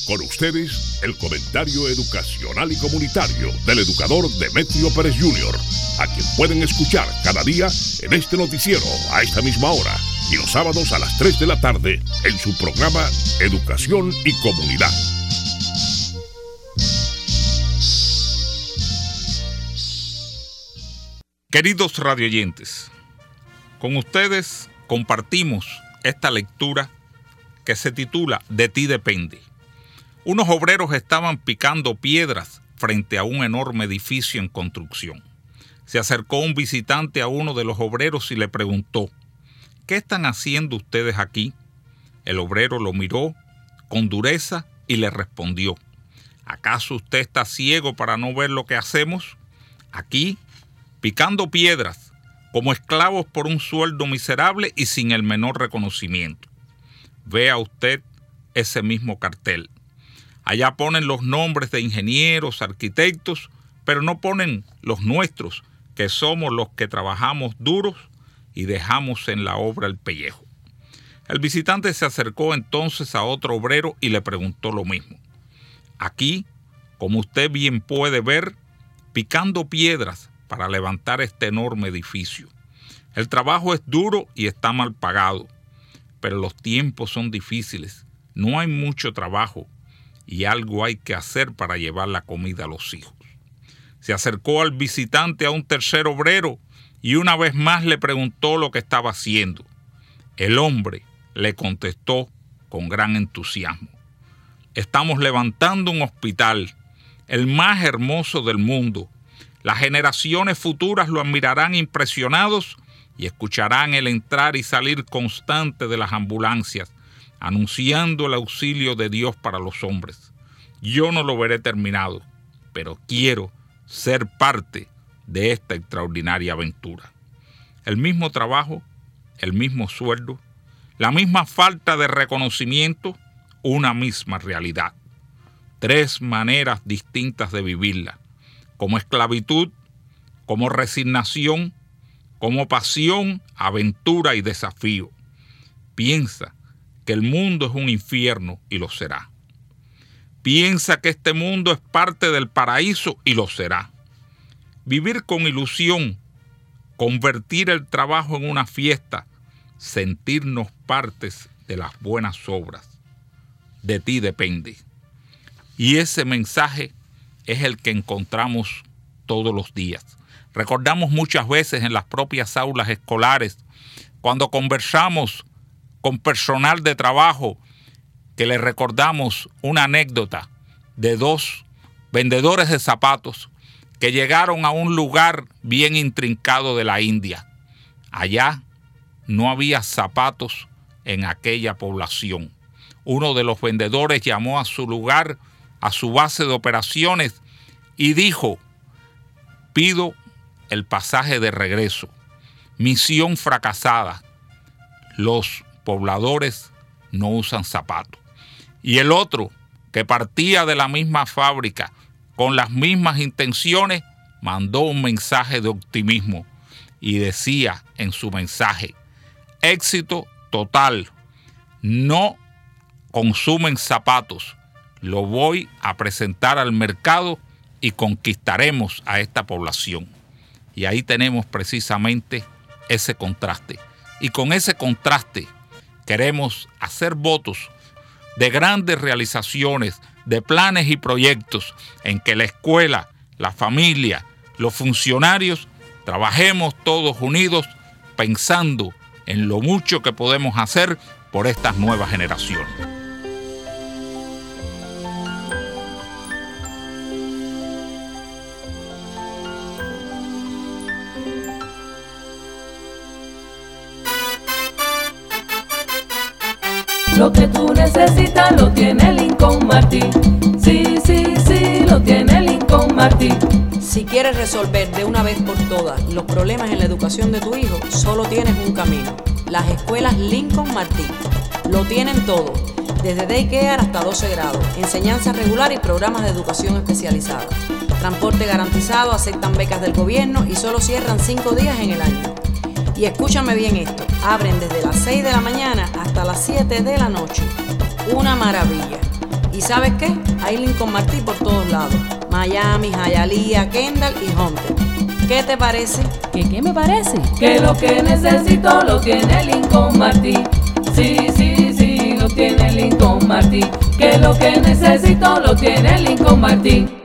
Con ustedes, el comentario educacional y comunitario del educador Demetrio Pérez Jr., a quien pueden escuchar cada día en este noticiero a esta misma hora y los sábados a las 3 de la tarde en su programa Educación y Comunidad. Queridos radioyentes, con ustedes compartimos esta lectura que se titula De ti depende. Unos obreros estaban picando piedras frente a un enorme edificio en construcción. Se acercó un visitante a uno de los obreros y le preguntó: ¿qué están haciendo ustedes aquí? El obrero lo miró con dureza y le respondió: ¿acaso usted está ciego para no ver lo que hacemos? Aquí, picando piedras, como esclavos por un sueldo miserable y sin el menor reconocimiento. Vea usted ese mismo cartel. Allá ponen los nombres de ingenieros, arquitectos, pero no ponen los nuestros, que somos los que trabajamos duros y dejamos en la obra el pellejo. El visitante se acercó entonces a otro obrero y le preguntó lo mismo. Aquí, como usted bien puede ver, picando piedras para levantar este enorme edificio. El trabajo es duro y está mal pagado, pero los tiempos son difíciles, no hay mucho trabajo y algo hay que hacer para llevar la comida a los hijos. Se acercó al visitante a un tercer obrero y una vez más le preguntó lo que estaba haciendo. El hombre le contestó con gran entusiasmo: estamos levantando un hospital, el más hermoso del mundo. Las generaciones futuras lo admirarán impresionados y escucharán el entrar y salir constante de las ambulancias, anunciando el auxilio de Dios para los hombres. Yo no lo veré terminado, pero quiero ser parte de esta extraordinaria aventura. El mismo trabajo, el mismo sueldo, la misma falta de reconocimiento, una misma realidad. 3 maneras distintas de vivirla: como esclavitud, como resignación, como pasión, aventura y desafío. Piensa que el mundo es un infierno y lo será. Piensa que este mundo es parte del paraíso y lo será. Vivir con ilusión, convertir el trabajo en una fiesta, sentirnos partes de las buenas obras. De ti depende. Y ese mensaje es el que encontramos todos los días. Recordamos muchas veces en las propias aulas escolares, cuando conversamos con personal de trabajo, que le recordamos una anécdota de 2 vendedores de zapatos que llegaron a un lugar bien intrincado de la India. Allá no había zapatos en aquella población. Uno de los vendedores llamó a su lugar, a su base de operaciones, y dijo: pido el pasaje de regreso. Misión fracasada. Los pobladores no usan zapatos. Y el otro, que partía de la misma fábrica con las mismas intenciones, mandó un mensaje de optimismo y decía en su mensaje: éxito total, no consumen zapatos, lo voy a presentar al mercado y conquistaremos a esta población. Y ahí tenemos precisamente ese contraste. Y con ese contraste queremos hacer votos de grandes realizaciones, de planes y proyectos en que la escuela, la familia, los funcionarios trabajemos todos unidos pensando en lo mucho que podemos hacer por estas nuevas generaciones. Lo que tú necesitas lo tiene Lincoln Martin. Sí, sí, sí, lo tiene Lincoln Martin. Si quieres resolver de una vez por todas los problemas en la educación de tu hijo, solo tienes un camino: las escuelas Lincoln Martin. Lo tienen todo, desde daycare hasta 12 grados, enseñanza regular y programas de educación especializada. Transporte garantizado, aceptan becas del gobierno y solo cierran 5 días en el año. Y escúchame bien esto, abren desde las 6 de la mañana hasta las 7 de la noche. Una maravilla. ¿Y sabes qué? Hay Lincoln Martí por todos lados. Miami, Hialeah, Kendall y Hunter. ¿Qué te parece? ¿Qué me parece? Que lo que necesito lo tiene Lincoln Martí. Sí, sí, sí, lo tiene Lincoln Martí. Que lo que necesito lo tiene Lincoln Martí.